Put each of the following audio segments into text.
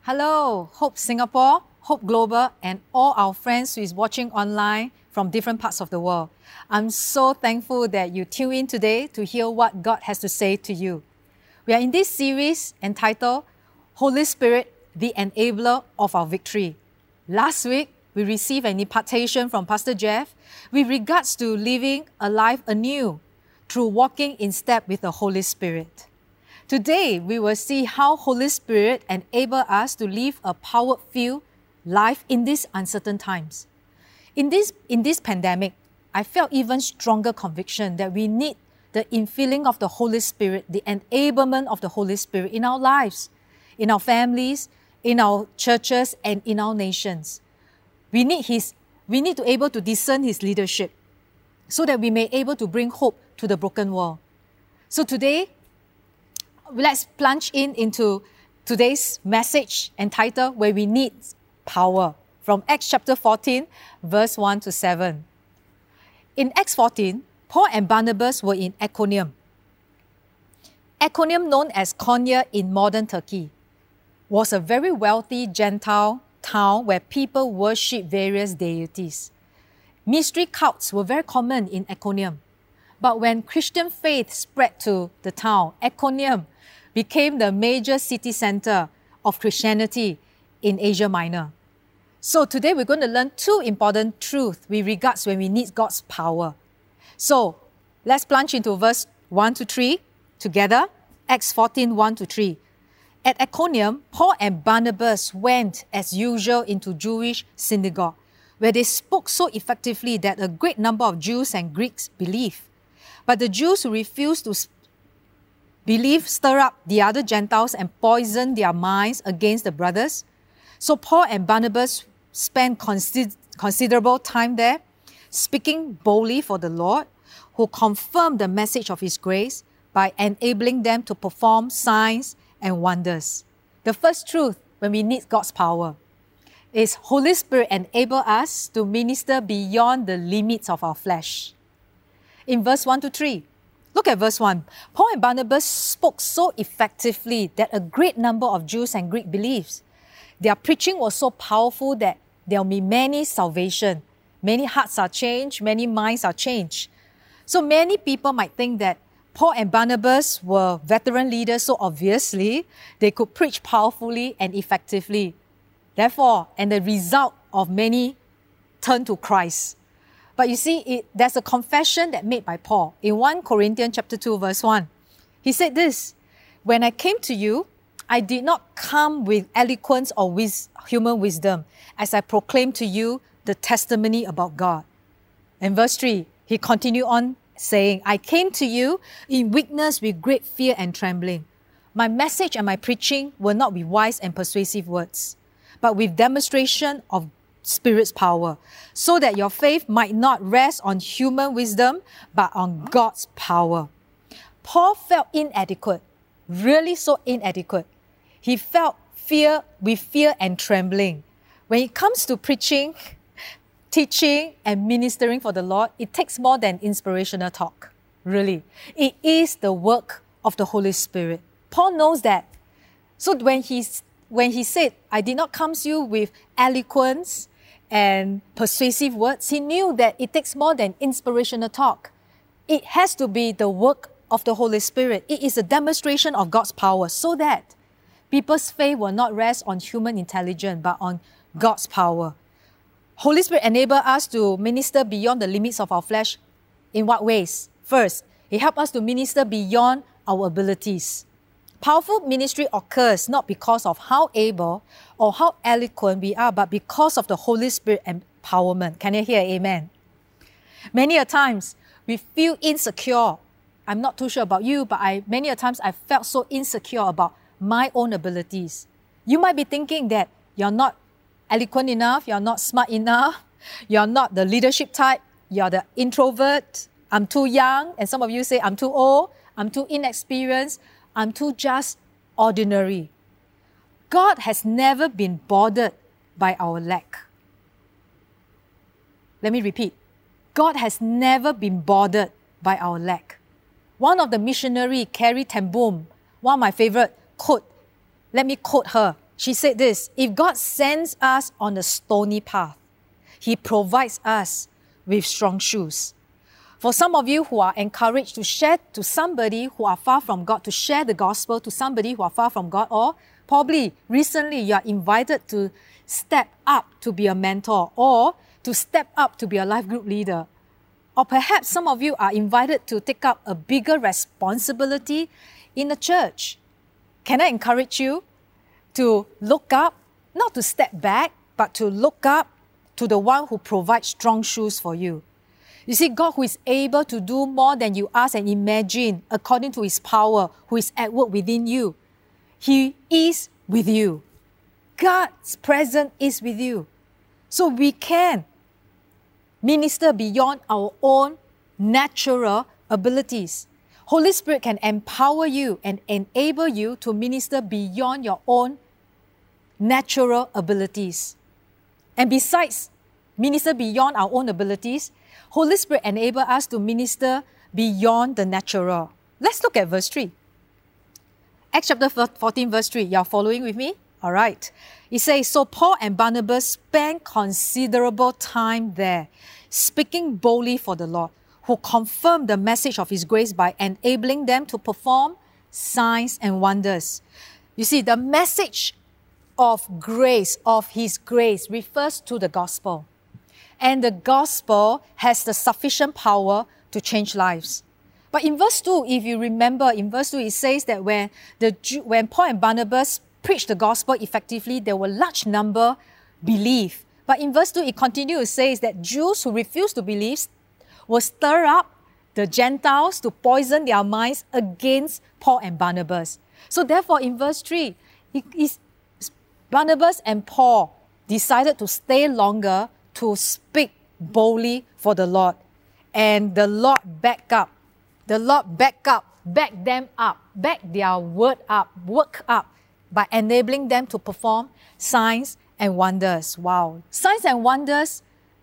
Hello, Hope Singapore, Hope Global, and all our friends who is watching online from different parts of the world. I'm so thankful that you tune in today to hear what God has to say to you. We are in this series entitled Holy Spirit, the Enabler of Our Victory. Last week, we received an impartation from Pastor Jeff with regards to living a life anew through walking in step with the Holy Spirit. Today, we will see how Holy Spirit enables us to live a power-filled life in these uncertain times. In this pandemic, I felt even stronger conviction that we need the infilling of the Holy Spirit, the enablement of the Holy Spirit in our lives, in our families, in our churches, and in our nations. We need to be able to discern His leadership so that we may be able to bring hope to the broken world. So today, let's plunge into today's message entitled Where We Need Power from Acts chapter 14, verse 1 to 7. In Acts 14, Paul and Barnabas were in Iconium. Iconium, known as Konya in modern Turkey, was a very wealthy Gentile town where people worship various deities. Mystery cults were very common in Iconium. But when Christian faith spread to the town, Iconium became the major city center of Christianity in Asia Minor. So today we're going to learn two important truths with regards when we need God's power. So let's plunge into verse 1 to 3 together. Acts 14, 1 to 3. At Iconium, Paul and Barnabas went as usual into Jewish synagogue, where they spoke so effectively that a great number of Jews and Greeks believed. But the Jews who refused to believe stir up the other Gentiles and poison their minds against the brothers. So Paul and Barnabas spent considerable time there, speaking boldly for the Lord, who confirmed the message of His grace by enabling them to perform signs and wonders. The first truth when we need God's power is Holy Spirit enable us to minister beyond the limits of our flesh. In verse 1 to 3, look at verse 1. Paul and Barnabas spoke so effectively that a great number of Jews and Greeks believed. Their preaching was so powerful that there will be many salvation. Many hearts are changed, many minds are changed. So many people might think that Paul and Barnabas were veteran leaders, so obviously they could preach powerfully and effectively. Therefore, and the result of many turned to Christ. But you see, there's a confession that made by Paul in 1 Corinthians chapter 2, verse 1. He said this, "When I came to you, I did not come with eloquence or with human wisdom, as I proclaimed to you the testimony about God." In verse 3, he continued on saying, "I came to you in weakness with great fear and trembling. My message and my preaching were not with wise and persuasive words, but with demonstration of Spirit's power, so that your faith might not rest on human wisdom, but on God's power." Paul felt inadequate, really so inadequate. He felt fear and trembling. When it comes to preaching, teaching, and ministering for the Lord, it takes more than inspirational talk, really. It is the work of the Holy Spirit. Paul knows that. So when he said, "I did not come to you with eloquence and persuasive words," he knew that it takes more than inspirational talk. It has to be the work of the Holy Spirit. It is a demonstration of God's power so that people's faith will not rest on human intelligence, but on God's power. Holy Spirit enables us to minister beyond the limits of our flesh. In what ways? First, He helps us to minister beyond our abilities. Powerful ministry occurs not because of how able or how eloquent we are, but because of the Holy Spirit empowerment. Can you hear amen? Many a times, we feel insecure. I'm not too sure about you, but many a times I felt so insecure about my own abilities. You might be thinking that you're not eloquent enough, you're not smart enough, you're not the leadership type, you're the introvert, I'm too young, and some of you say I'm too old, I'm too inexperienced, I'm too just ordinary. God has never been bothered by our lack. Let me repeat. God has never been bothered by our lack. One of the missionary, Carrie Ten Boom, one of my favorite quote, let me quote her. She said this, if God sends us on a stony path, He provides us with strong shoes. For some of you who are encouraged to share to somebody who are far from God, to share the gospel to somebody who are far from God, or probably recently you are invited to step up to be a mentor or to step up to be a life group leader. Or perhaps some of you are invited to take up a bigger responsibility in the church. Can I encourage you to look up, not to step back, but to look up to the one who provides strong shoes for you. You see, God who is able to do more than you ask and imagine according to His power, who is at work within you. He is with you. God's presence is with you. So we can minister beyond our own natural abilities. Holy Spirit can empower you and enable you to minister beyond your own natural abilities. And besides minister beyond our own abilities, Holy Spirit enables us to minister beyond the natural. Let's look at verse 3. Acts chapter 14, verse 3. You are following with me? All right. It says, so Paul and Barnabas spent considerable time there, speaking boldly for the Lord, who confirmed the message of His grace by enabling them to perform signs and wonders. You see, the message of grace, of His grace, refers to the gospel. And the gospel has the sufficient power to change lives. But in verse 2, if you remember, in verse 2, it says that when Paul and Barnabas preached the gospel effectively, there were a large number believe. But in verse 2, it continues to say that Jews who refuse to believe will stir up the Gentiles to poison their minds against Paul and Barnabas. So therefore, in verse 3, Barnabas and Paul decided to stay longer to speak boldly for the Lord. And the Lord backed them up, backed their work up by enabling them to perform signs and wonders. Wow. Signs and wonders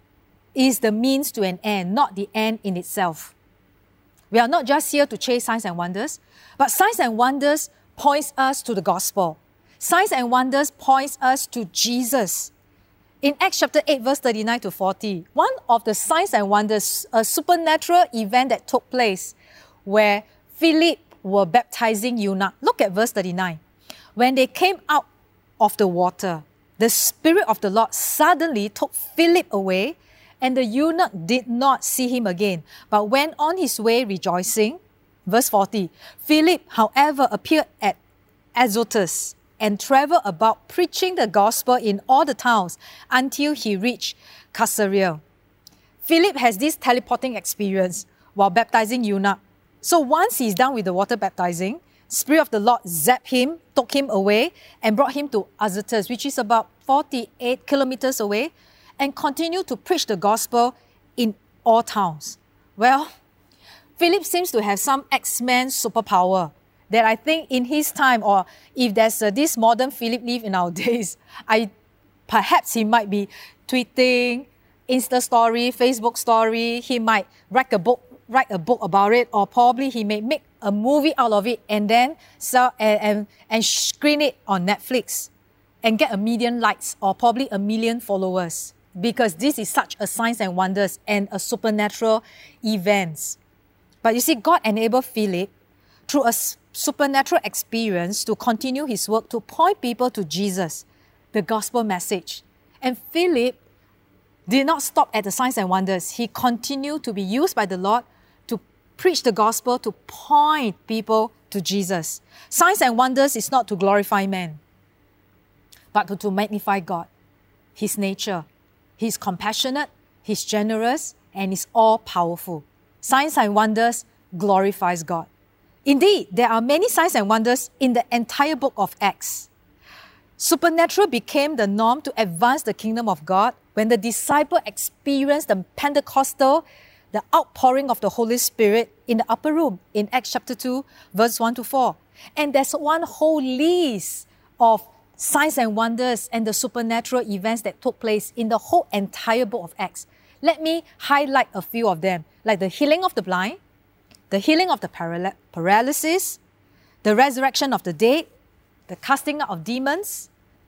is the means to an end, not the end in itself. We are not just here to chase signs and wonders, but signs and wonders points us to the gospel. Signs and wonders points us to Jesus. In Acts chapter 8, verse 39 to 40, one of the signs and wonders, a supernatural event that took place where Philip were baptizing eunuch. Look at verse 39. When they came out of the water, the Spirit of the Lord suddenly took Philip away, and the eunuch did not see him again, but went on his way rejoicing. Verse 40. Philip, however, appeared at Azotus and traveled about preaching the gospel in all the towns until he reached Caesarea. Philip has this teleporting experience while baptizing eunuch. So once he's done with the water baptizing, Spirit of the Lord zapped him, took him away, and brought him to Azotus, which is about 48 kilometers away, and continued to preach the gospel in all towns. Well, Philip seems to have some X-Men superpower that I think in his time, or if there's this modern Philip live in our days, perhaps he might be tweeting, Insta story, Facebook story, he might write a book about it, or probably he may make a movie out of it and then sell and screen it on Netflix and get 1 million likes or probably 1 million followers, because this is such a signs and wonders and a supernatural events. But you see, God enabled Philip through a supernatural experience to continue his work to point people to Jesus, the gospel message. And Philip did not stop at the signs and wonders. He continued to be used by the Lord to preach the gospel, to point people to Jesus. Signs and wonders is not to glorify man, but to magnify God, His nature. He's compassionate, He's generous, and He's all-powerful. Signs and wonders glorifies God. Indeed, there are many signs and wonders in the entire book of Acts. Supernatural became the norm to advance the kingdom of God when the disciple experienced the Pentecostal, the outpouring of the Holy Spirit in the upper room in Acts chapter 2, verse 1 to 4. And there's one whole list of signs and wonders and the supernatural events that took place in the whole entire book of Acts. Let me highlight a few of them, like the healing of the blind, the healing of the paralysis, the resurrection of the dead, the casting out of demons,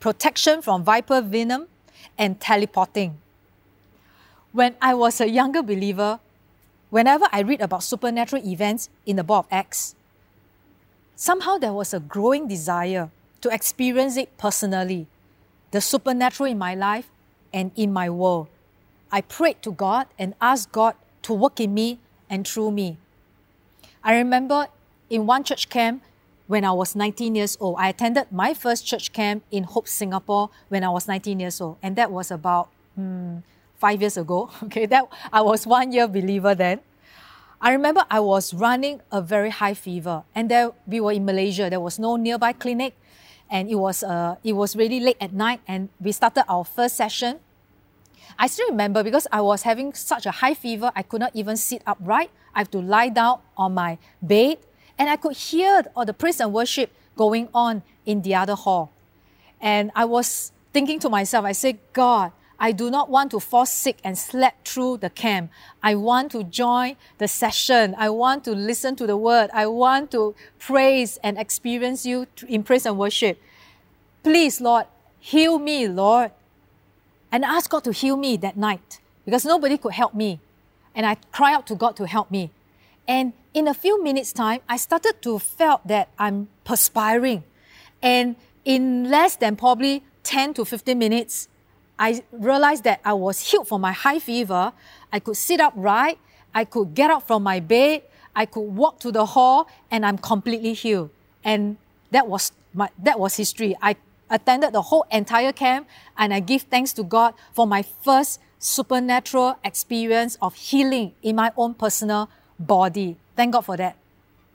protection from viper venom, and teleporting. When I was a younger believer, whenever I read about supernatural events in the book of Acts, somehow there was a growing desire to experience it personally, the supernatural in my life and in my world. I prayed to God and asked God to work in me and through me. I remember in one church camp when I was 19 years old, I attended my first church camp in Hope, Singapore when I was 19 years old. And that was about 5 years ago. Okay, I was 1 year believer then. I remember I was running a very high fever, and we were in Malaysia. There was no nearby clinic, and it was really late at night, and we started our first session. I still remember because I was having such a high fever, I could not even sit upright. I have to lie down on my bed, and I could hear all the praise and worship going on in the other hall. And I was thinking to myself, I said, God, I do not want to fall sick and sleep through the camp. I want to join the session. I want to listen to the word. I want to praise and experience you in praise and worship. Please, Lord, heal me, Lord. And I asked God to heal me that night because nobody could help me. And I cried out to God to help me. And in a few minutes' time, I started to feel that I'm perspiring. And in less than probably 10 to 15 minutes, I realized that I was healed from my high fever. I could sit upright. I could get up from my bed. I could walk to the hall, and I'm completely healed. And that was history. I attended the whole entire camp, and I give thanks to God for my first supernatural experience of healing in my own personal body. Thank God for that.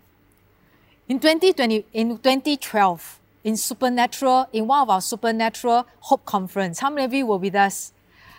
In 2012, in one of our supernatural Hope Conference. How many of you were with us?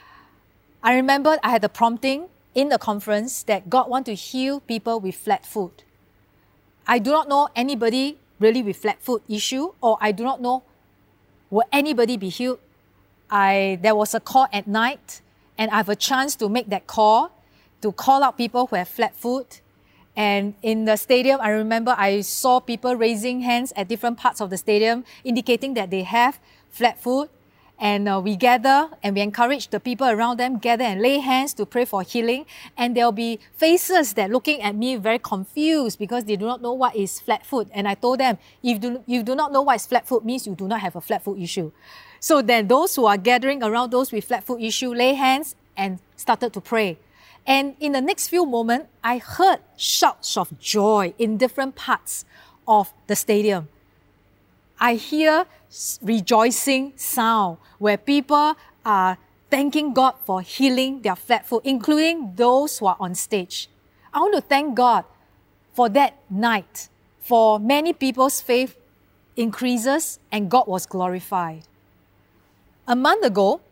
I remember I had a prompting in the conference that God wants to heal people with flat foot. I do not know anybody really with flat foot issue, or I do not know will anybody be healed. There was a call at night, and I have a chance to make that call, to call out people who have flat foot. And in the stadium, I remember I saw people raising hands at different parts of the stadium, indicating that they have flat foot. And we gather and we encourage the people around them, gather and lay hands to pray for healing. And there'll be faces that looking at me very confused because they do not know what is flat foot. And I told them, if you do not know what is flat foot means you do not have a flat foot issue. So then those who are gathering around those with flat foot issue, lay hands and started to pray. And in the next few moments, I heard shouts of joy in different parts of the stadium. I hear rejoicing sound where people are thanking God for healing their flat foot, including those who are on stage. I want to thank God for that night, for many people's faith increases and God was glorified. A month ago,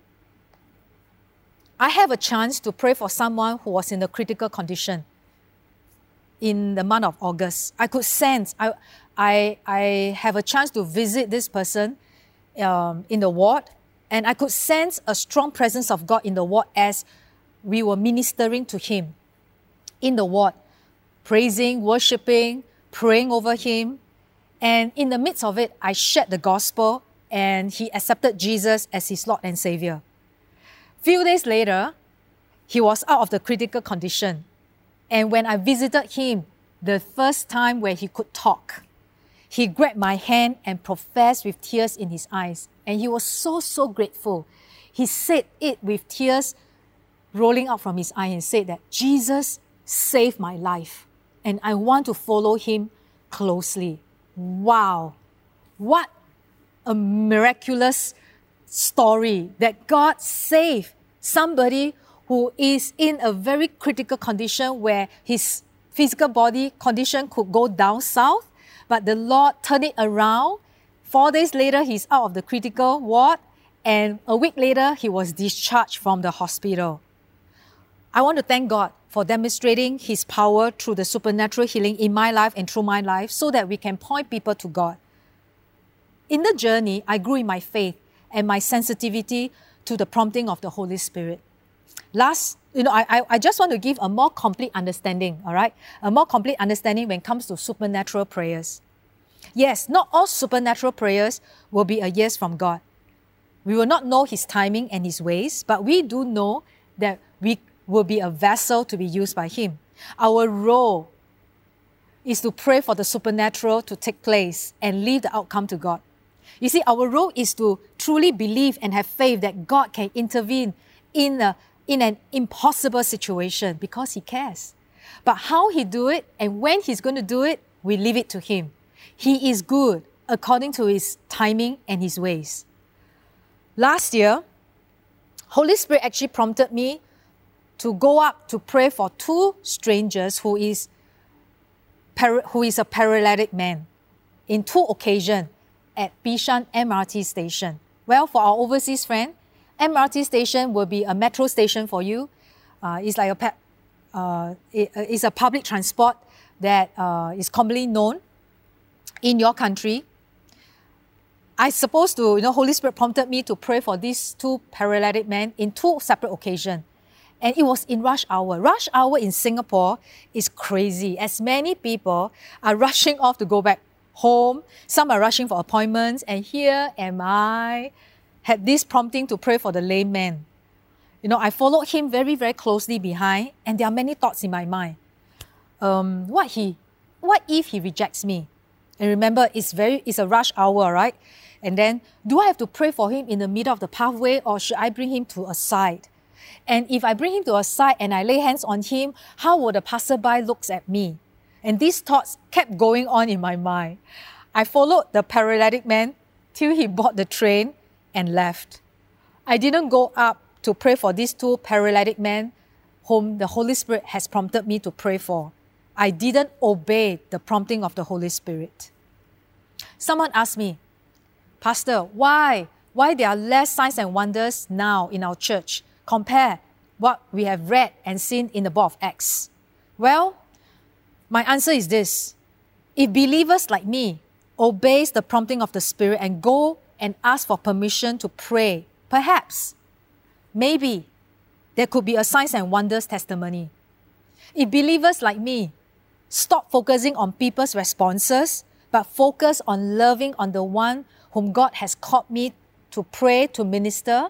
I have a chance to pray for someone who was in a critical condition in the month of August. I could sense, I have a chance to visit this person in the ward, and I could sense a strong presence of God in the ward as we were ministering to him in the ward, praising, worshiping, praying over him. And in the midst of it, I shared the gospel, and he accepted Jesus as his Lord and Savior. Few days later, he was out of the critical condition. And when I visited him, the first time where he could talk, he grabbed my hand and professed with tears in his eyes. And he was so grateful. He said it with tears rolling out from his eye and said that Jesus saved my life and I want to follow him closely. Wow. What a miraculous story that God saved somebody who is in a very critical condition where his physical body condition could go down south, but the Lord turned it around. 4 days later, he's out of the critical ward, and a week later, he was discharged from the hospital. I want to thank God for demonstrating his power through the supernatural healing in my life and through my life so that we can point people to God. In the journey, I grew in my faith and my sensitivity to the prompting of the Holy Spirit. I just want to give a more complete understanding, all right? A more complete understanding when it comes to supernatural prayers. Yes, not all supernatural prayers will be a yes from God. We will not know his timing and his ways, but we do know that we will be a vessel to be used by him. Our role is to pray for the supernatural to take place and leave the outcome to God. You see, our role is to truly believe and have faith that God can intervene in an impossible situation because he cares. But how he do it and when he's going to do it, we leave it to him. He is good according to his timing and his ways. Last year, Holy Spirit actually prompted me to go up to pray for two strangers who is a paralytic man in two occasions at Bishan MRT station. Well, for our overseas friend, MRT station will be a metro station for you. It's like it's a public transport that is commonly known in your country. I supposed to, Holy Spirit prompted me to pray for these two paralytic men in two separate occasions. And it was in rush hour. Rush hour in Singapore is crazy, as many people are rushing off to go back home. Some are rushing for appointments. And here am I, had this prompting to pray for the lame man. I followed him very, very closely behind, and there are many thoughts in my mind. What if he rejects me? And remember, it's a rush hour, right? And then, do I have to pray for him in the middle of the pathway, or should I bring him to a side? And if I bring him to a side and I lay hands on him, how will the passerby look at me? And these thoughts kept going on in my mind. I followed the paralytic man till he boarded the train and left. I didn't go up to pray for these two paralytic men whom the Holy Spirit has prompted me to pray for. I didn't obey the prompting of the Holy Spirit. Someone asked me, Pastor, why there are less signs and wonders now in our church compare what we have read and seen in the book of Acts? Well, my answer is this. If believers like me obeys the prompting of the Spirit and go and ask for permission to pray, perhaps, maybe, there could be a signs and wonders testimony. If believers like me stop focusing on people's responses, but focus on loving on the one whom God has called me to pray, to minister,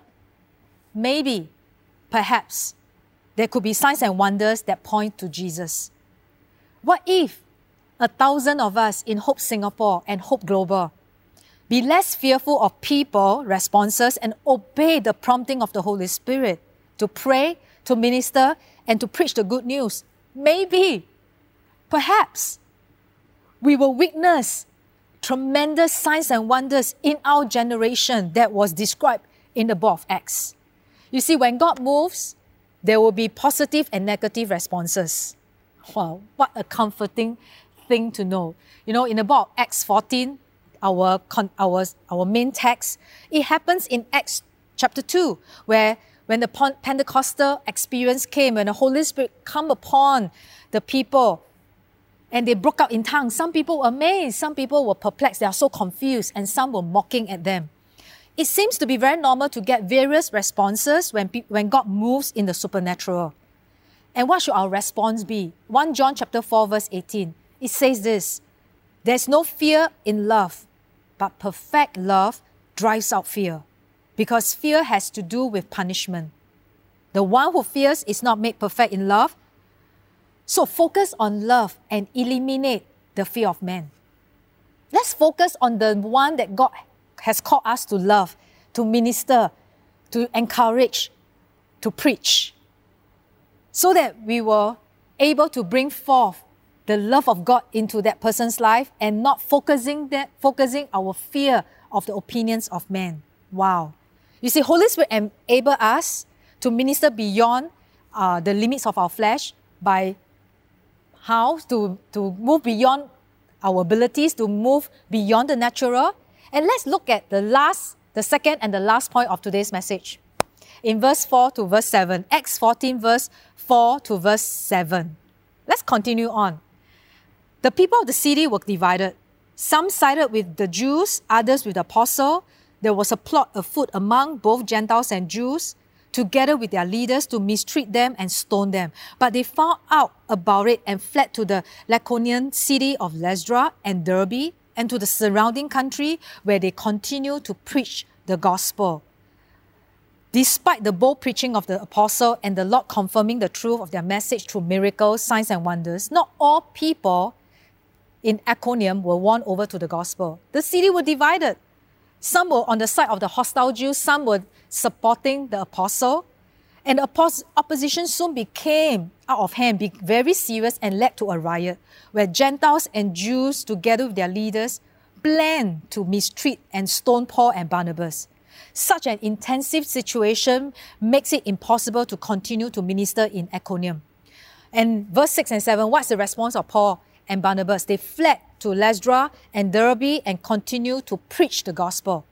maybe, perhaps, there could be signs and wonders that point to Jesus. What if 1,000 of us in Hope Singapore and Hope Global be less fearful of people responses and obey the prompting of the Holy Spirit to pray, to minister, and to preach the good news? Maybe, perhaps, we will witness tremendous signs and wonders in our generation that was described in the book of Acts. You see, when God moves, there will be positive and negative responses. Wow, what a comforting thing to know. In the book of Acts 14, our main text, it happens in Acts chapter 2, where when the Pentecostal experience came, when the Holy Spirit come upon the people, and they broke out in tongues. Some people were amazed, some people were perplexed, they are so confused, and some were mocking at them. It seems to be very normal to get various responses when God moves in the supernatural. And what should our response be? 1 John chapter 4 verse 18. It says this, "There's no fear in love, but perfect love drives out fear, because fear has to do with punishment. The one who fears is not made perfect in love." So focus on love and eliminate the fear of man. Let's focus on the one that God has called us to love, to minister, to encourage, to preach, so that we were able to bring forth the love of God into that person's life and not focusing our fear of the opinions of men. Wow. You see, Holy Spirit enable us to minister beyond the limits of our flesh by how to move beyond our abilities, to move beyond the natural. And let's look at the second and the last point of today's message. In verse 4 to verse 7, Acts 14 verse 4 to verse 7. Let's continue on. The people of the city were divided. Some sided with the Jews, others with the apostle. There was a plot afoot among both Gentiles and Jews, together with their leaders, to mistreat them and stone them. But they found out about it and fled to the Lycaonian city of Lystra and Derbe and to the surrounding country, where they continued to preach the gospel. Despite the bold preaching of the apostle and the Lord confirming the truth of their message through miracles, signs and wonders, not all people in Iconium were won over to the gospel. The city were divided. Some were on the side of the hostile Jews, some were supporting the apostle. And the opposition soon became out of hand, very serious, and led to a riot where Gentiles and Jews, together with their leaders, planned to mistreat and stone Paul and Barnabas. Such an intensive situation makes it impossible to continue to minister in Iconium. And verse 6 and 7, what's the response of Paul and Barnabas? They fled to Lystra and Derbe and continued to preach the gospel.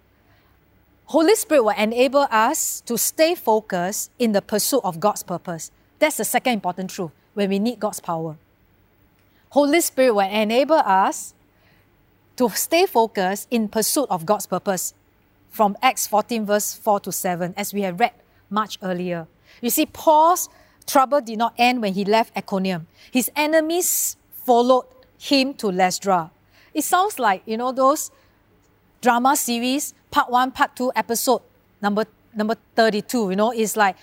Holy Spirit will enable us to stay focused in the pursuit of God's purpose. That's the second important truth when we need God's power. Holy Spirit will enable us to stay focused in pursuit of God's purpose from Acts 14 verse 4 to 7, as we have read much earlier. You see, Paul's trouble did not end when he left Iconium. His enemies followed him to Lystra. It sounds like, those drama series, part 1, part 2, episode number 32, it's like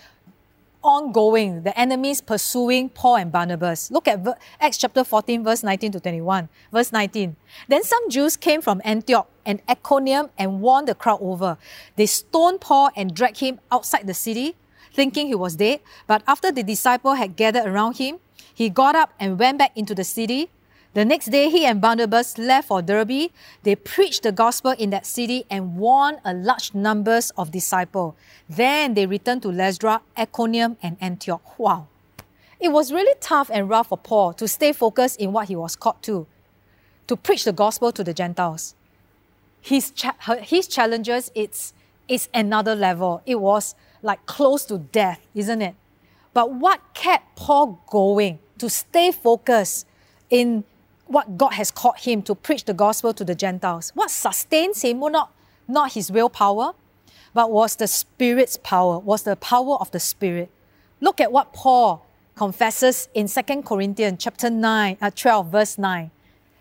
ongoing. The enemies pursuing Paul and Barnabas. Look at Acts chapter 14, verse 19 to 21. Verse 19. Then some Jews came from Antioch and Iconium and won the crowd over. They stoned Paul and dragged him outside the city, thinking he was dead. But after the disciple had gathered around him, he got up and went back into the city. The next day, he and Barnabas left for Derbe. They preached the gospel in that city and won a large numbers of disciples. Then they returned to Lystra, Iconium, and Antioch. Wow. It was really tough and rough for Paul to stay focused in what he was called to preach the gospel to the Gentiles. His challenges, it's another level. It was like close to death, isn't it? But what kept Paul going to stay focused in what God has called him to preach the gospel to the Gentiles? What sustains him was not his willpower, but was the Spirit's power, was the power of the Spirit. Look at what Paul confesses in 2 Corinthians chapter 12, verse 9.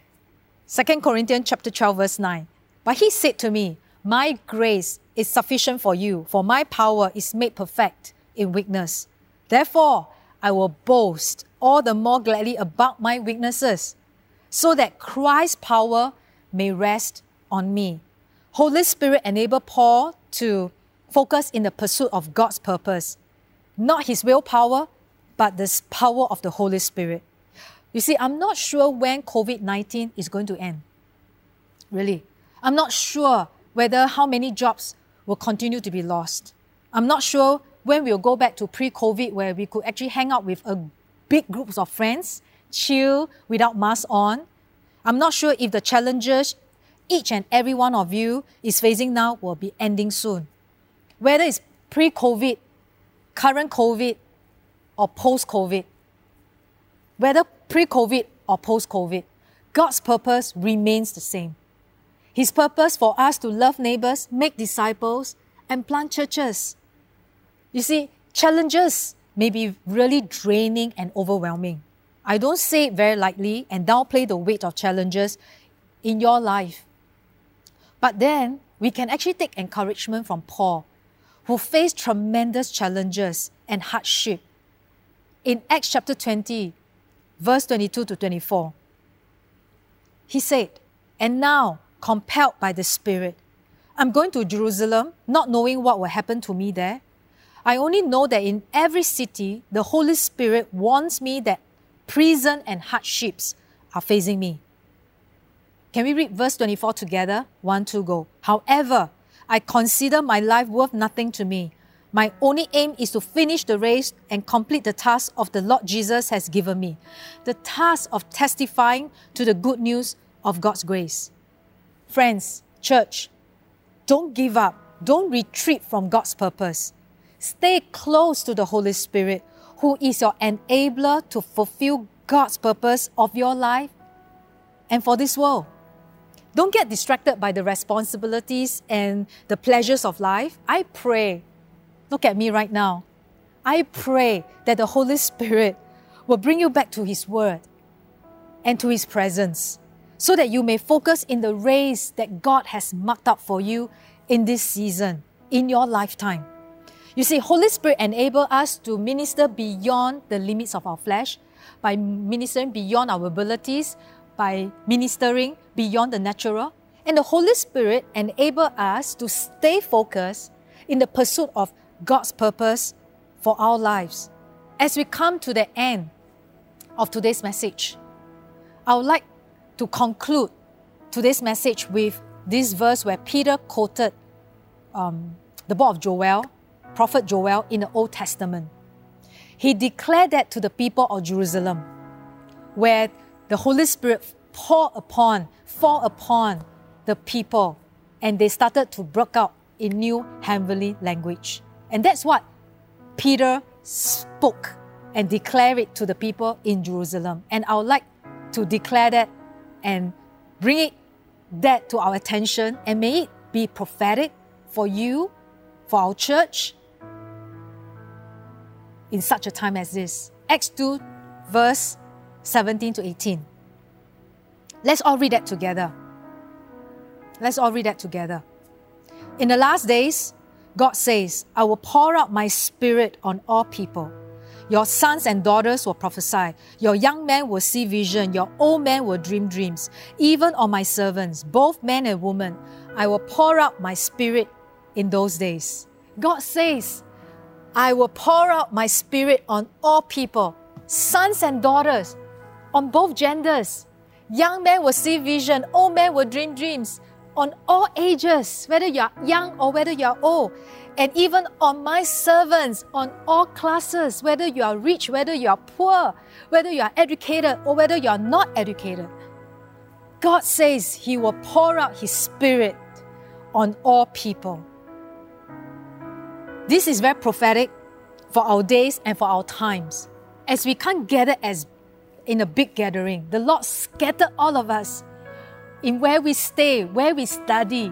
2 Corinthians chapter 12, verse 9. But he said to me, my grace is sufficient for you, for my power is made perfect in weakness. Therefore, I will boast all the more gladly about my weaknesses, so that Christ's power may rest on me. Holy Spirit enabled Paul to focus in the pursuit of God's purpose. Not his willpower, but the power of the Holy Spirit. You see, I'm not sure when COVID-19 is going to end. Really. I'm not sure whether how many jobs will continue to be lost. I'm not sure when we'll go back to pre-COVID where we could actually hang out with big groups of friends, chill without masks on. I'm not sure if the challenges each and every one of you is facing now will be ending soon. Whether it's pre-COVID, current COVID, or post-COVID. Whether pre-COVID or post-COVID, God's purpose remains the same. His purpose for us to love neighbors, make disciples, and plant churches. You see, challenges may be really draining and overwhelming. I don't say it very lightly and downplay the weight of challenges in your life. But then, we can actually take encouragement from Paul, who faced tremendous challenges and hardship. In Acts chapter 20, verse 22 to 24, he said, and now, compelled by the Spirit, I'm going to Jerusalem, not knowing what will happen to me there. I only know that in every city, the Holy Spirit warns me that prison and hardships are facing me. Can we read verse 24 together? 1, 2, go. However, I consider my life worth nothing to me. My only aim is to finish the race and complete the task of the Lord Jesus has given me. The task of testifying to the good news of God's grace. Friends, church, don't give up. Don't retreat from God's purpose. Stay close to the Holy Spirit, who is your enabler to fulfill God's purpose of your life and for this world. Don't get distracted by the responsibilities and the pleasures of life. I pray, look at me right now. I pray that the Holy Spirit will bring you back to His Word and to His presence, so that you may focus in the race that God has marked out for you in this season, in your lifetime. You see, Holy Spirit enables us to minister beyond the limits of our flesh, by ministering beyond our abilities, by ministering beyond the natural. And the Holy Spirit enables us to stay focused in the pursuit of God's purpose for our lives. As we come to the end of today's message, I would like to conclude today's message with this verse where Peter quoted the book of Joel, Prophet Joel in the Old Testament. He declared that to the people of Jerusalem, where the Holy Spirit fall upon the people, and they started to break out in new heavenly language. And that's what Peter spoke and declared it to the people in Jerusalem. And I would like to declare that and bring that to our attention, and may it be prophetic for you, for our church, in such a time as this. Acts 2, verse 17 to 18. Let's all read that together. Let's all read that together. In the last days, God says, I will pour out my Spirit on all people. Your sons and daughters will prophesy. Your young men will see vision. Your old men will dream dreams. Even on my servants, both men and women, I will pour out my Spirit in those days. God says, I will pour out my Spirit on all people, sons and daughters, on both genders. Young men will see vision. Old men will dream dreams. On all ages, whether you are young or whether you are old, and even on my servants, on all classes, whether you are rich, whether you are poor, whether you are educated or whether you are not educated. God says He will pour out His Spirit on all people. This is very prophetic for our days and for our times. As we can't gather as in a big gathering, the Lord scattered all of us in where we stay, where we study,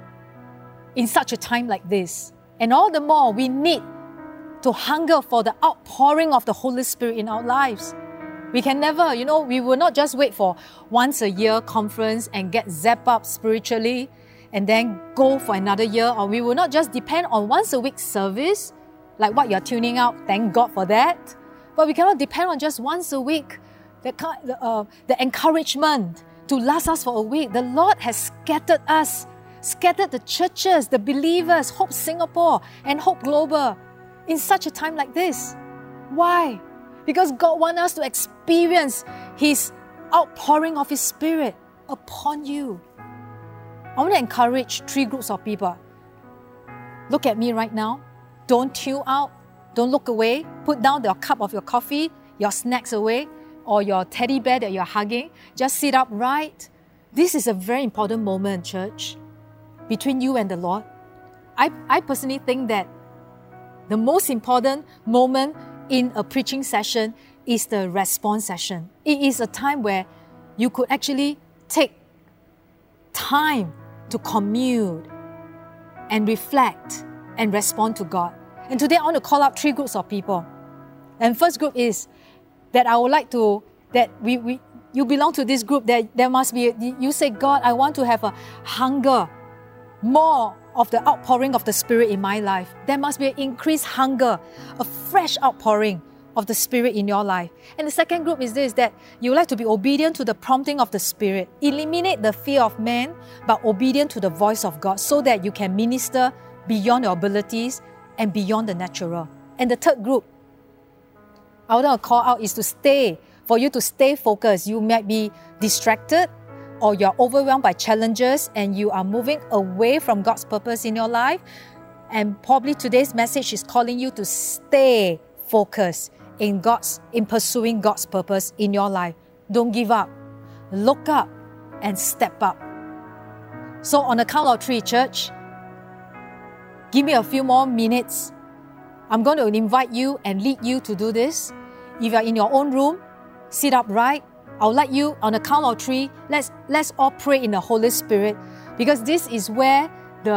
in such a time like this. And all the more, we need to hunger for the outpouring of the Holy Spirit in our lives. We can never, we will not just wait for once a year conference and get zapped up spiritually and then go for another year, or we will not just depend on once a week service, like what you're tuning out, thank God for that. But we cannot depend on just once a week, the encouragement to last us for a week. The Lord has scattered us, scattered the churches, the believers, Hope Singapore and Hope Global in such a time like this. Why? Because God wants us to experience His outpouring of His Spirit upon you. I want to encourage 3 groups of people. Look at me right now. Don't tune out. Don't look away. Put down your cup of your coffee, your snacks away, or your teddy bear that you're hugging. Just sit upright. This is a very important moment, church, between you and the Lord. I personally think that the most important moment in a preaching session is the response session. It is a time where you could actually take time to commune and reflect and respond to God. And today I want to call out 3 groups of people. And first group is that I would like to, that you belong to this group, that there must be, you say, God, I want to have a hunger, more of the outpouring of the Spirit in my life. There must be an increased hunger, a fresh outpouring of the Spirit in your life. And the second group is this, that you would like to be obedient to the prompting of the Spirit. Eliminate the fear of man, but obedient to the voice of God, so that you can minister beyond your abilities and beyond the natural. And the third group I want to call out is for you to stay focused. You might be distracted, or you're overwhelmed by challenges and you are moving away from God's purpose in your life. And probably today's message is calling you to stay focused in pursuing God's purpose in your life. Don't give up. Look up and step up. So on the count of 3, church, give me a few more minutes. I'm going to invite you and lead you to do this. If you're in your own room, sit upright. I'll let you, on the count of 3, let's all pray in the Holy Spirit, because this is where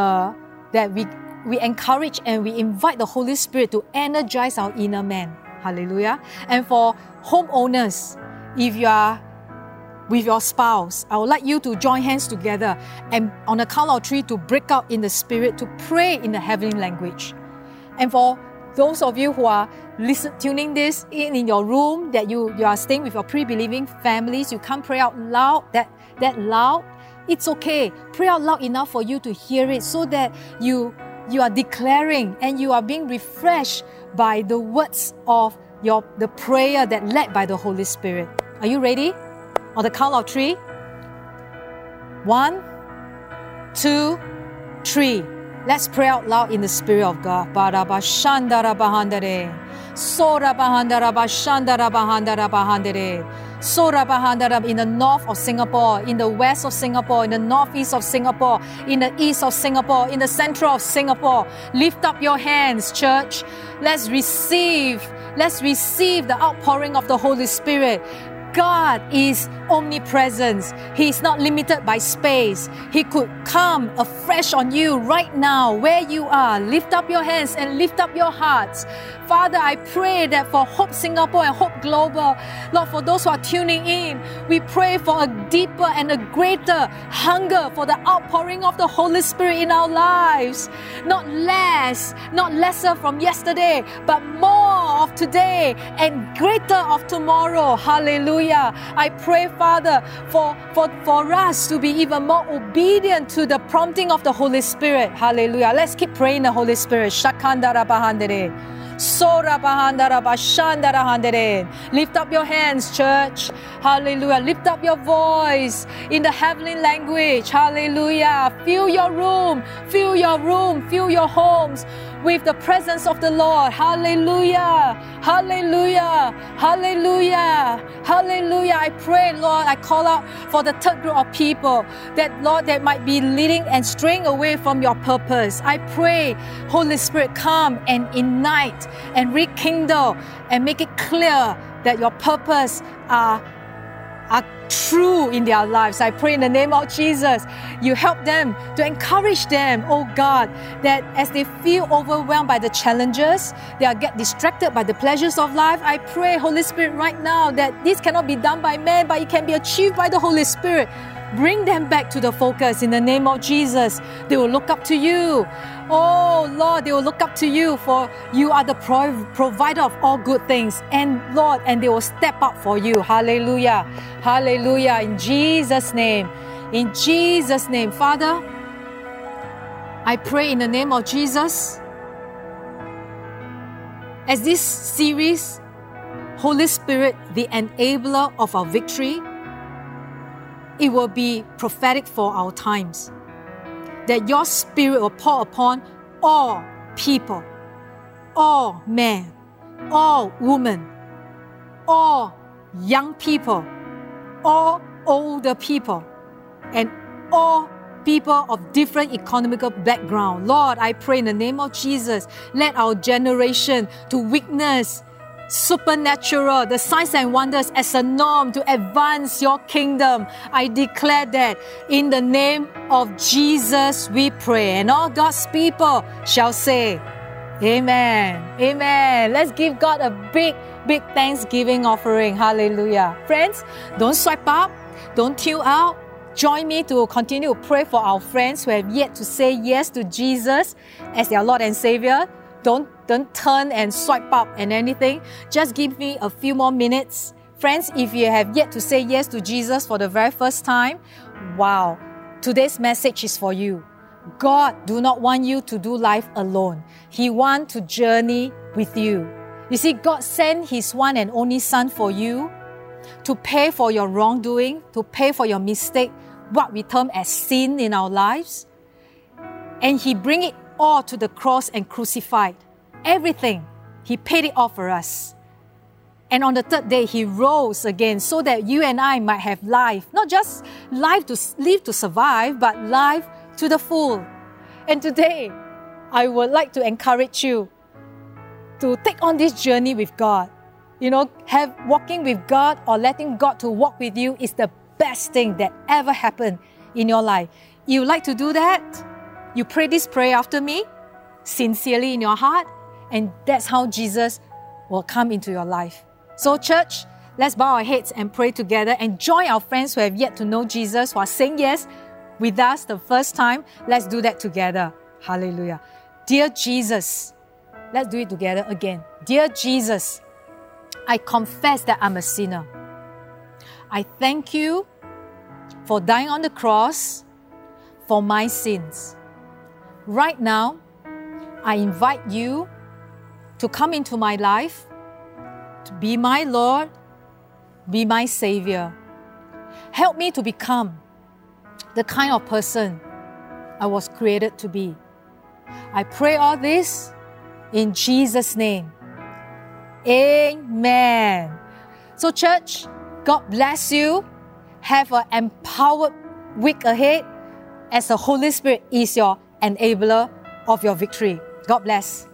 we encourage and we invite the Holy Spirit to energize our inner man. Hallelujah. And for homeowners, if you are with your spouse, I would like you to join hands together and on the count of 3 to break out in the Spirit, to pray in the heavenly language. And for those of you who are tuning this in your room, that you are staying with your pre-believing families, you can't pray out loud, that loud, it's okay. Pray out loud enough for you to hear it, so that you are declaring and you are being refreshed by the words of the prayer that led by the Holy Spirit. Are you ready? On the count of 3. 1, 2, 3. Let's pray out loud in the Spirit of God. In the north of Singapore, in the west of Singapore, in the northeast of Singapore, in the east of Singapore, in the center of Singapore. Lift up your hands, church. Let's receive the outpouring of the Holy Spirit. God is omnipresent. He is not limited by space. He could come afresh on you right now where you are. Lift up your hands and lift up your hearts. Father, I pray that for Hope Singapore and Hope Global, Lord, for those who are tuning in, we pray for a deeper and a greater hunger for the outpouring of the Holy Spirit in our lives. Not lesser from yesterday, but more of today and greater of tomorrow. Hallelujah. I pray, Father, for us to be even more obedient to the prompting of the Holy Spirit. Hallelujah. Let's keep praying the Holy Spirit. Shakandara bahandere. Sora bahandara bashandara handere. Lift up your hands, church. Hallelujah. Lift up your voice in the heavenly language. Hallelujah. Fill your room, fill your homes with the presence of the Lord. Hallelujah. Hallelujah. Hallelujah. Hallelujah. I pray, Lord, I call out for the third group of people that, Lord, that might be leading and straying away from your purpose. I pray, Holy Spirit, come and ignite and rekindle and make it clear that your purpose are true in their lives. I pray in the name of Jesus, you help them, to encourage them, oh God, that as they feel overwhelmed by the challenges, they get distracted by the pleasures of life. I pray, Holy Spirit, right now that this cannot be done by man, but it can be achieved by the Holy Spirit. Bring them back to the focus in the name of Jesus. They will look up to you. Oh Lord, they will look up to you, for you are the provider of all good things. And Lord, and they will step up for you. Hallelujah. Hallelujah. In Jesus' name. In Jesus' name. Father, I pray in the name of Jesus, as this series, Holy Spirit, the enabler of our victory, it will be prophetic for our times. That your Spirit will pour upon all people, all men, all women, all young people, all older people, and all people of different economical background. Lord, I pray in the name of Jesus, let our generation to witness supernatural, the signs and wonders as a norm to advance your kingdom. I declare that in the name of Jesus we pray. And all God's people shall say, Amen. Amen. Let's give God a big Thanksgiving offering. Hallelujah. Friends, don't swipe up. Don't tune out. Join me to continue to pray for our friends who have yet to say yes to Jesus as their Lord and Savior. Don't turn and swipe up and anything. Just give me a few more minutes. Friends, if you have yet to say yes to Jesus for the very first time, wow, today's message is for you. God do not want you to do life alone. He wants to journey with you. You see, God sent His one and only Son for you to pay for your wrongdoing, to pay for your mistake, what we term as sin in our lives. And He bring it all to the cross and crucified. Everything. He paid it all for us. And on the third day, He rose again so that you and I might have life. Not just life to live to survive, but life to the full. And today, I would like to encourage you to take on this journey with God. You know, walking with God or letting God to walk with you is the best thing that ever happened in your life. You like to do that? You pray this prayer after me, sincerely in your heart, and that's how Jesus will come into your life. So church, let's bow our heads and pray together and join our friends who have yet to know Jesus, who are saying yes with us the first time. Let's do that together. Hallelujah. Dear Jesus, Let's do it together again. Dear Jesus, I confess that I'm a sinner. I thank you for dying on the cross for my sins. Right now, I invite you to come into my life, to be my Lord, be my Savior. Help me to become the kind of person I was created to be. I pray all this in Jesus' name. Amen. So church, God bless you. Have an empowered week ahead as the Holy Spirit is your enabler of your victory. God bless.